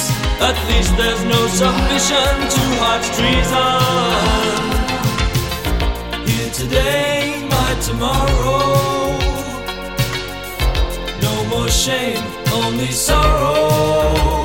At least there's no submission to heart's treason. Here today, my tomorrow. No more shame, only sorrow.